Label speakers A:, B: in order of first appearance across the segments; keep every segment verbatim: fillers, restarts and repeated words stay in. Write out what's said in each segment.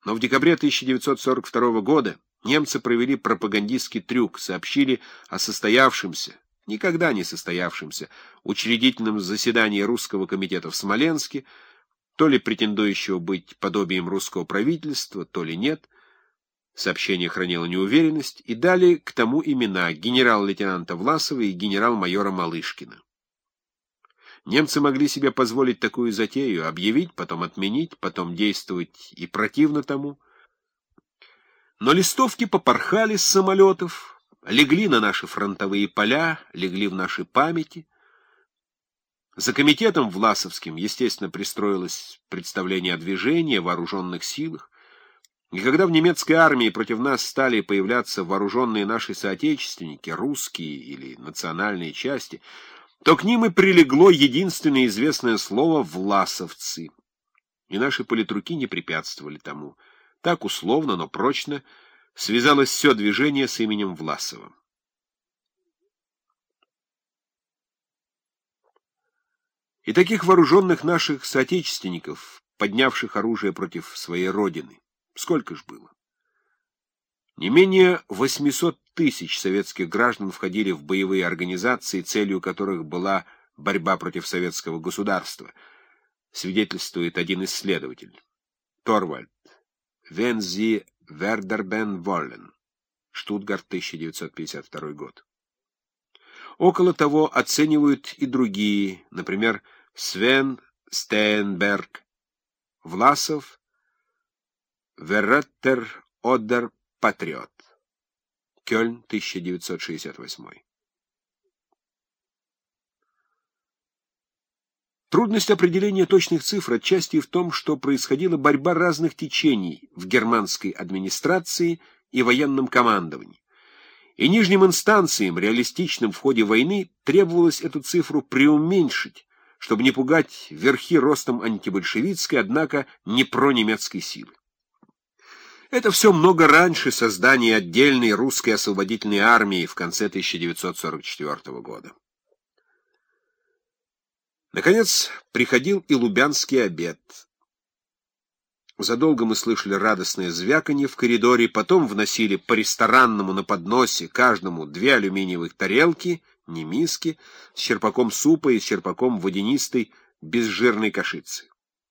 A: Но в декабре тысяча девятьсот сорок второго года немцы провели пропагандистский трюк, сообщили о состоявшемся, никогда не состоявшемся, учредительном заседании Русского комитета в Смоленске, то ли претендующего быть подобием русского правительства, то ли нет. Сообщение хранило неуверенность, и дали к тому имена генерал-лейтенанта Власова и генерал-майора Малышкина. Немцы могли себе позволить такую затею — объявить, потом отменить, потом действовать и противно тому. Но листовки попорхали с самолетов, легли на наши фронтовые поля, легли в наши памяти. За комитетом Власовским, естественно, пристроилось представление о движении, о вооруженных силах. И когда в немецкой армии против нас стали появляться вооруженные наши соотечественники, русские или национальные части, то к ним и прилегло единственное известное слово «власовцы». И наши политруки не препятствовали тому. Так условно, но прочно связалось все движение с именем Власова. И таких вооруженных наших соотечественников, поднявших оружие против своей родины, сколько ж было? Не менее восьмисот тысяч советских граждан входили в боевые организации, целью которых была борьба против советского государства, свидетельствует один исследователь. Торвальд. Wenn Sie Werderben wollen. Штутгарт, тысяча девятьсот пятьдесят второй год. Около того оценивают и другие, например, Свен Стейнберг, Власов, Вереттер Одер Патриот. Кёльн, тысяча девятьсот шестьдесят восьмой. Трудность определения точных цифр отчасти в том, что происходила борьба разных течений в германской администрации и военном командовании. И нижним инстанциям, реалистичным в ходе войны, требовалось эту цифру преуменьшить, чтобы не пугать верхи ростом антибольшевистской, однако не пронемецкой силы. Это все много раньше создания отдельной русской освободительной армии в конце тысяча девятьсот сорок четвёртого года. Наконец, приходил и Лубянский обед. Задолго мы слышали радостное звяканье в коридоре, потом вносили по ресторанному на подносе каждому две алюминиевых тарелки, не миски, с черпаком супа и с черпаком водянистой безжирной кашицы.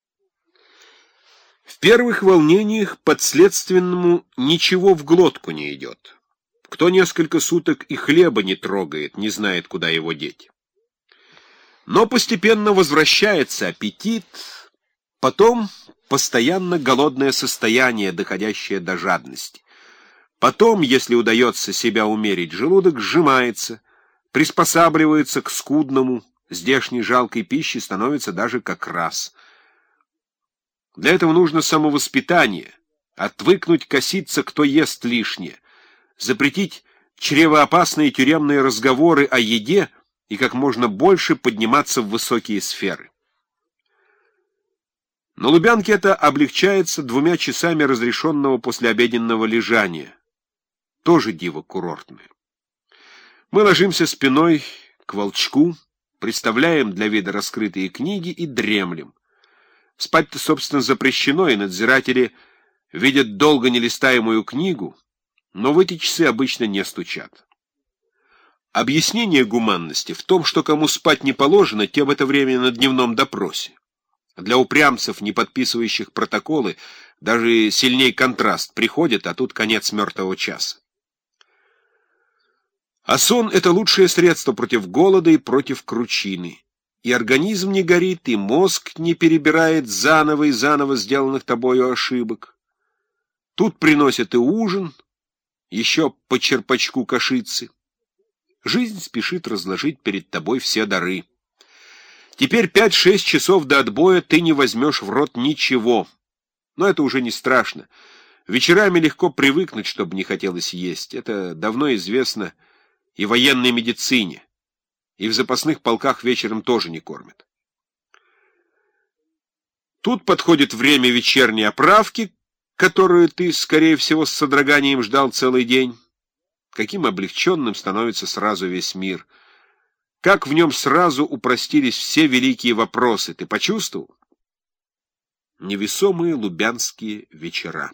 A: В первых волнениях подследственному ничего в глотку не идет. Кто несколько суток и хлеба не трогает, не знает, куда его деть. Но постепенно возвращается аппетит, потом постоянно голодное состояние, доходящее до жадности. Потом, если удается себя умерить, желудок сжимается, приспосабливается к скудному, здешней жалкой пище становится даже как раз. Для этого нужно самовоспитание, отвыкнуть коситься, кто ест лишнее, запретить чревоопасные тюремные разговоры о еде и как можно больше подниматься в высокие сферы. На Лубянке это облегчается двумя часами разрешенного послеобеденного лежания. Тоже диво курортное. Мы ложимся спиной к волчку, представляем для вида раскрытые книги и дремлем. Спать-то, собственно, запрещено, и надзиратели видят долго нелистаемую книгу, но в эти часы обычно не стучат. Объяснение гуманности в том, что кому спать не положено, те в это время на дневном допросе. Для упрямцев, не подписывающих протоколы, даже сильней контраст приходит, а тут конец мертвого часа. А сон — это лучшее средство против голода и против кручины. И организм не горит, и мозг не перебирает заново и заново сделанных тобою ошибок. Тут приносят и ужин, еще по черпачку кашицы. Жизнь спешит разложить перед тобой все дары. Теперь пять-шесть часов до отбоя ты не возьмешь в рот ничего. Но это уже не страшно. Вечерами легко привыкнуть, чтобы не хотелось есть. Это давно известно и в военной медицине. И в запасных полках вечером тоже не кормят. Тут подходит время вечерней оправки, которую ты, скорее всего, с содроганием ждал целый день. Каким облегченным становится сразу весь мир. Как в нем сразу упростились все великие вопросы. Ты почувствовал? Невесомые лубянские вечера.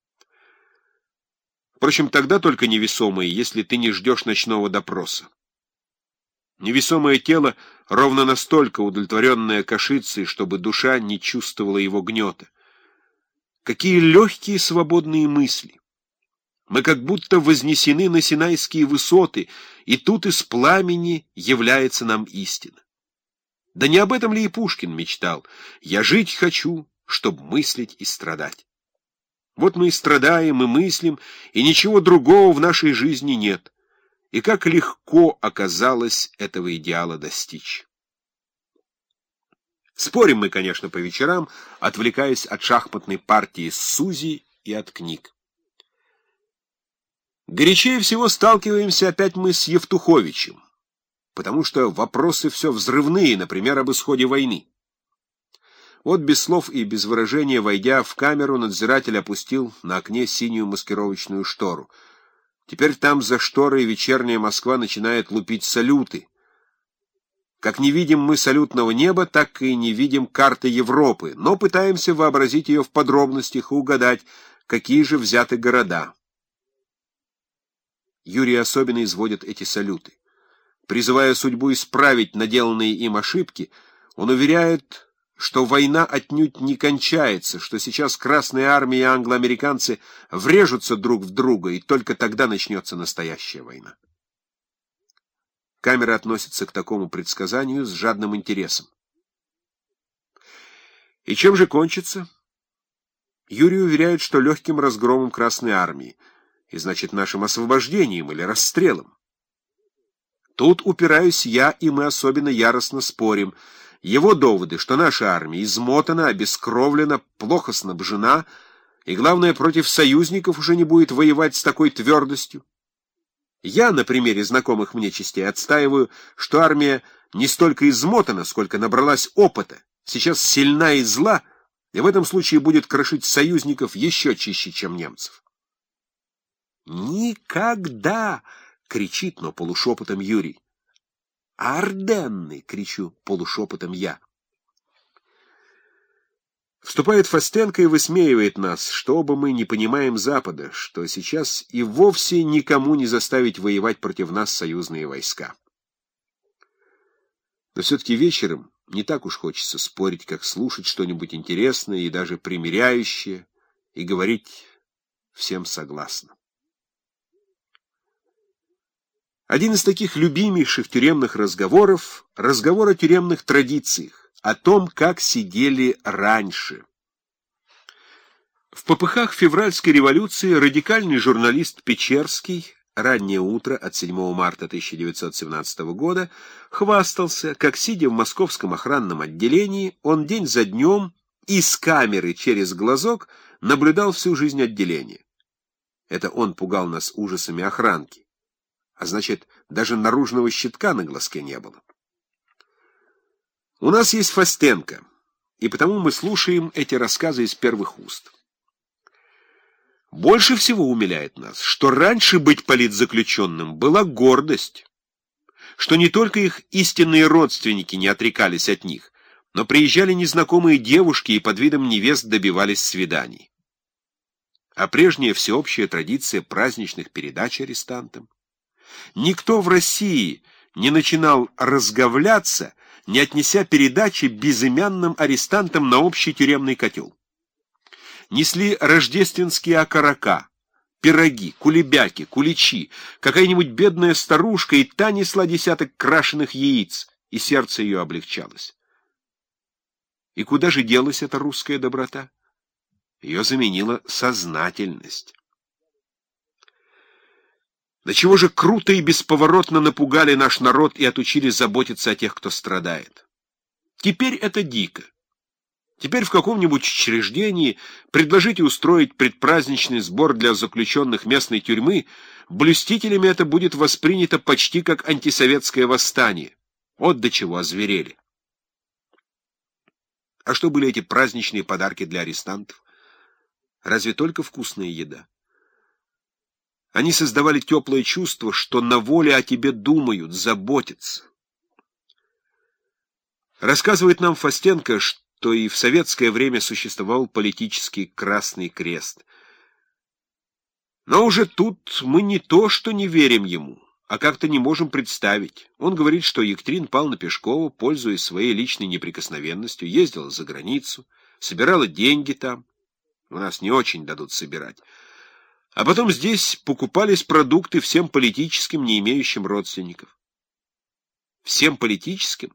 A: Впрочем, тогда только невесомые, если ты не ждешь ночного допроса. Невесомое тело ровно настолько удовлетворенное кашицей, чтобы душа не чувствовала его гнета. Какие легкие свободные мысли! Мы как будто вознесены на Синайские высоты, и тут из пламени является нам истина. Да не об этом ли и Пушкин мечтал? «Я жить хочу, чтоб мыслить и страдать». Вот мы и страдаем, и мыслим, и ничего другого в нашей жизни нет. И как легко оказалось этого идеала достичь. Спорим мы, конечно, по вечерам, отвлекаясь от шахматной партии с Сузи и от книг. Горячее всего сталкиваемся опять мы с Евтуховичем, потому что вопросы все взрывные, например, об исходе войны. Вот без слов и без выражения, войдя в камеру, надзиратель опустил на окне синюю маскировочную штору. Теперь там за шторой вечерняя Москва начинает лупить салюты. Как не видим мы салютного неба, так и не видим карты Европы, но пытаемся вообразить ее в подробностях и угадать, какие же взяты города. Юрий особенно изводит эти салюты. Призывая судьбу исправить наделанные им ошибки, он уверяет, что война отнюдь не кончается, что сейчас Красная Армия и англоамериканцы врежутся друг в друга, и только тогда начнется настоящая война. Камера относится к такому предсказанию с жадным интересом. И чем же кончится? Юрий уверяет, что легким разгромом Красной Армии, и значит нашим освобождением или расстрелом. Тут упираюсь я, и мы особенно яростно спорим. Его доводы, что наша армия измотана, обескровлена, плохо снабжена, и, главное, против союзников уже не будет воевать с такой твердостью. Я, на примере знакомых мне частей, отстаиваю, что армия не столько измотана, сколько набралась опыта, сейчас сильна и зла, и в этом случае будет крошить союзников еще чище, чем немцев. «Никогда!» — кричит, но полушепотом Юрий. «Арденны!» — кричу полушепотом я. Вступает Фастенко и высмеивает нас, что оба мы не понимаем Запада, что сейчас и вовсе никому не заставить воевать против нас союзные войска. Но все-таки вечером не так уж хочется спорить, как слушать что-нибудь интересное и даже примиряющее, и говорить всем согласно. Один из таких любимейших тюремных разговоров — разговор о тюремных традициях, о том, как сидели раньше. В попыхах февральской революции радикальный журналист Печерский, раннее утро от седьмого марта тысяча девятьсот семнадцатого года, хвастался, как, сидя в московском охранном отделении, он день за днем из камеры через глазок наблюдал всю жизнь отделения. Это он пугал нас ужасами охранки. А значит, даже наружного щитка на глазке не было. У нас есть Фастенко, и потому мы слушаем эти рассказы из первых уст. Больше всего умиляет нас, что раньше быть политзаключенным была гордость, что не только их истинные родственники не отрекались от них, но приезжали незнакомые девушки и под видом невест добивались свиданий. А прежняя всеобщая традиция праздничных передач арестантам. Никто в России не начинал разговляться, не отнеся передачи безымянным арестантам на общий тюремный котел. Несли рождественские окорока, пироги, кулебяки, куличи, какая-нибудь бедная старушка, и та несла десяток крашеных яиц, и сердце ее облегчалось. И куда же делась эта русская доброта? Ее заменила сознательность. До чего же круто и бесповоротно напугали наш народ и отучили заботиться о тех, кто страдает. Теперь это дико. Теперь в каком-нибудь учреждении предложите устроить предпраздничный сбор для заключенных местной тюрьмы, блюстителями это будет воспринято почти как антисоветское восстание. Вот до чего озверели. А что были эти праздничные подарки для арестантов? Разве только вкусная еда? Они создавали теплое чувство, что на воле о тебе думают, заботятся. Рассказывает нам Фастенко, то и в советское время существовал политический Красный Крест. Но уже тут мы не то что не верим ему, а как-то не можем представить. Он говорит, что Екатерина Павловна Пешкова, пользуясь своей личной неприкосновенностью, ездила за границу, собирала деньги там. У нас не очень дадут собирать. А потом здесь покупались продукты всем политическим, не имеющим родственников. Всем политическим?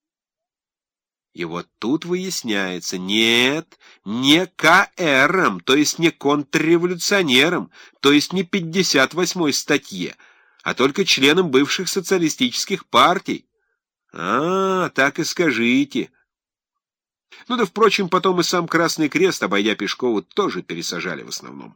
A: И вот тут выясняется, нет, не КРом, то есть не контрреволюционером, то есть не пятьдесят восьмой статье, а только членам бывших социалистических партий. А, так и скажите. Ну да, впрочем, потом и сам Красный Крест, обойдя Пешкову, тоже пересажали в основном.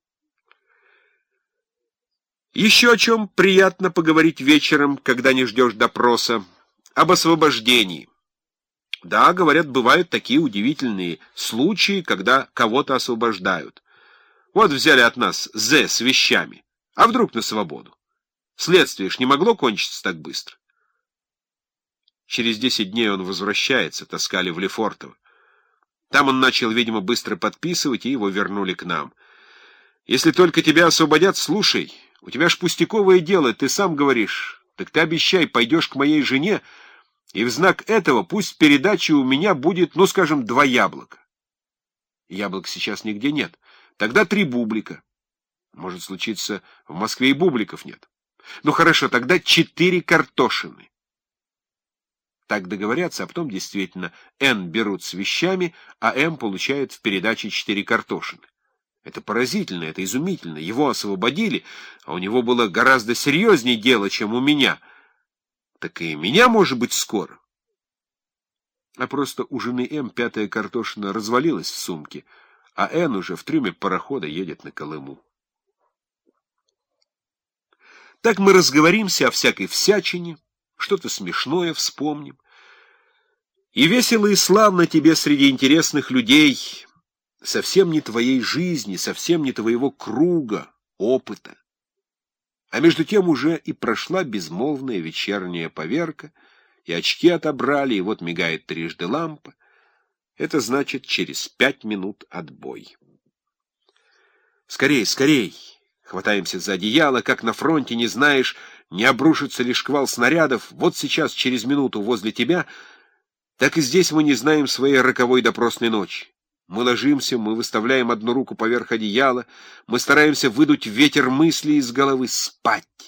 A: Еще о чем приятно поговорить вечером, когда не ждешь допроса, об освобождении. Да, говорят, бывают такие удивительные случаи, когда кого-то освобождают. Вот взяли от нас З с вещами, а вдруг на свободу? Следствие ж не могло кончиться так быстро. Через десять дней он возвращается, таскали в Лефортово. Там он начал, видимо, быстро подписывать, и его вернули к нам. Если только тебя освободят, слушай, у тебя ж пустяковое дело, ты сам говоришь, так ты обещай, пойдешь к моей жене, и в знак этого пусть в передаче у меня будет, ну, скажем, два яблока. Яблок сейчас нигде нет. Тогда три бублика. Может случиться, в Москве и бубликов нет. Ну, хорошо, тогда четыре картошины. Так договорятся, а потом действительно Н берут с вещами, а М получает в передаче четыре картошины. Это поразительно, это изумительно. Его освободили, а у него было гораздо серьезнее дело, чем у меня. Так и меня, может быть, скоро. А просто у жены М пятая картошина развалилась в сумке, а Н уже в трюме парохода едет на Колыму. Так мы разговоримся о всякой всячине, что-то смешное вспомним. И весело и славно тебе среди интересных людей, совсем не твоей жизни, совсем не твоего круга, опыта. А между тем уже и прошла безмолвная вечерняя поверка, и очки отобрали, и вот мигает трижды лампа. Это значит, через пять минут отбой. Скорей, скорей! Хватаемся за одеяло, как на фронте, не знаешь, не обрушится ли шквал снарядов. Вот сейчас, через минуту, возле тебя, так и здесь мы не знаем своей роковой допросной ночи. Мы ложимся, мы выставляем одну руку поверх одеяла, мы стараемся выдуть ветер мыслей из головы, спать.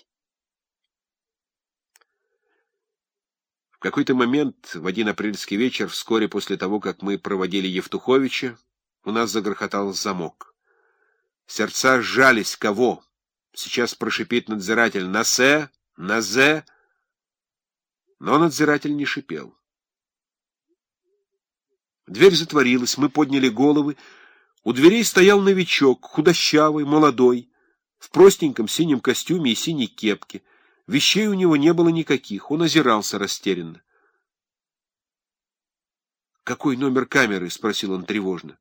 A: В какой-то момент, в один апрельский вечер, вскоре после того, как мы проводили Евтуховича, у нас загрохотал замок. Сердца сжались. Кого? Сейчас прошипит надзиратель «на С», «на З». Но надзиратель не шипел. Дверь затворилась, мы подняли головы. У дверей стоял новичок, худощавый, молодой, в простеньком синем костюме и синей кепке. Вещей у него не было никаких, он озирался растерянно. «Какой номер камеры?» — спросил он тревожно.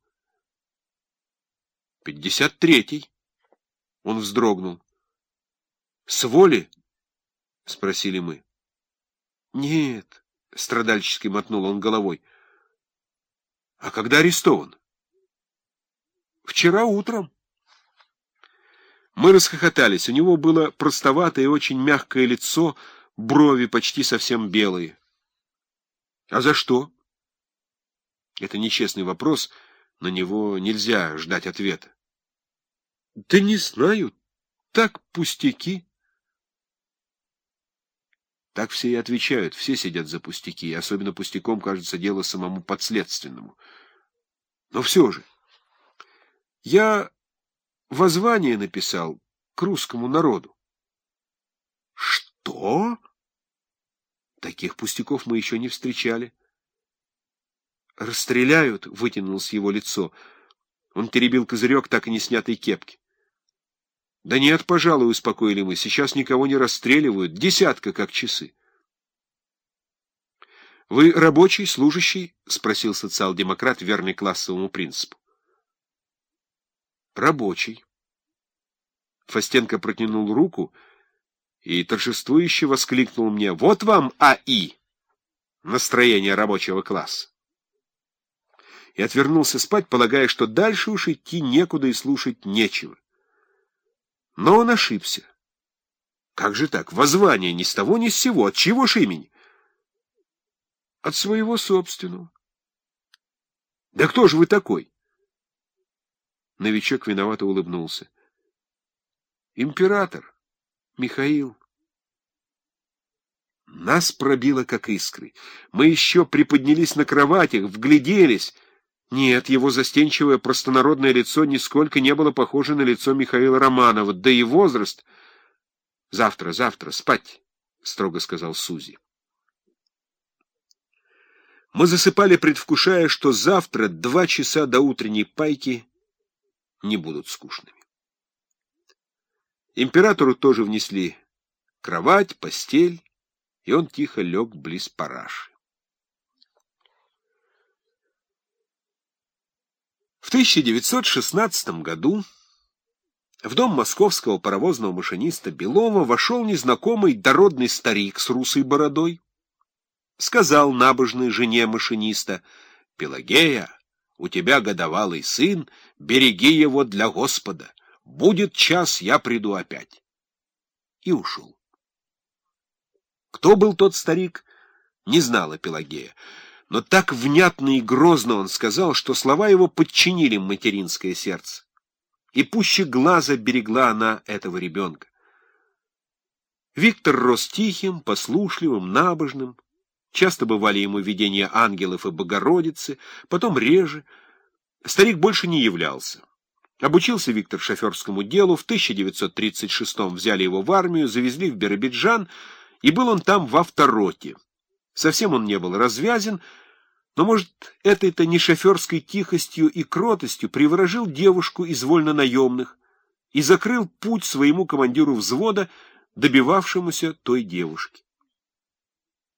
A: «Пятьдесят третий». Он вздрогнул. «С воли?» — спросили мы. «Нет», — страдальчески мотнул он головой. «А когда арестован?» «Вчера утром». Мы расхохотались. У него было простоватое и очень мягкое лицо, брови почти совсем белые. «А за что?» Это нечестный вопрос, на него нельзя ждать ответа. «Да не знаю, так пустяки». Так все и отвечают, все сидят за пустяки, и особенно пустяком кажется дело самому подследственному. Но все же, я воззвание написал к русскому народу. Что? Таких пустяков мы еще не встречали. Расстреляют, вытянулось его лицо. Он теребил козырек так и не снятой кепки. Да нет, пожалуй, успокоили мы, сейчас никого не расстреливают, десятка как часы. Вы рабочий, служащий? — спросил социал-демократ, верный классовому принципу. Рабочий. Фастенко протянул руку и торжествующе воскликнул мне: «Вот вам АИ! Настроение рабочего класса!» и отвернулся спать, полагая, что дальше уж идти некуда и слушать нечего. Но он ошибся. Как же так? Воззвание ни с того ни с сего. От чего ж имени? От своего собственного. Да кто же вы такой? Новичок виновато улыбнулся. Император Михаил. Нас пробило, как искры. Мы еще приподнялись на кроватях, вгляделись. Нет, его застенчивое простонародное лицо нисколько не было похоже на лицо Михаила Романова, да и возраст... — Завтра, завтра, спать, — строго сказал Сузи. Мы засыпали, предвкушая, что завтра два часа до утренней пайки не будут скучными. Императору тоже внесли кровать, постель, и он тихо лег близ параши. В тысяча девятьсот шестнадцатом году в дом московского паровозного машиниста Белова вошел незнакомый дородный старик с русой бородой. Сказал набожной жене машиниста: «Пелагея, у тебя годовалый сын, береги его для Господа. Будет час, я приду опять». И ушел. Кто был тот старик, не знала Пелагея, но так внятно и грозно он сказал, что слова его подчинили материнское сердце. И пуще глаза берегла она этого ребенка. Виктор рос тихим, послушливым, набожным. Часто бывали ему видения ангелов и Богородицы, потом реже. Старик больше не являлся. Обучился Виктор шоферскому делу, в тысяча девятьсот тридцать шестом взяли его в армию, завезли в Биробиджан, и был он там в автороте. Совсем он не был развязен, но, может, этой-то не шоферской тихостью и кротостью приворожил девушку из вольнонаемных и закрыл путь своему командиру взвода, добивавшемуся той девушки.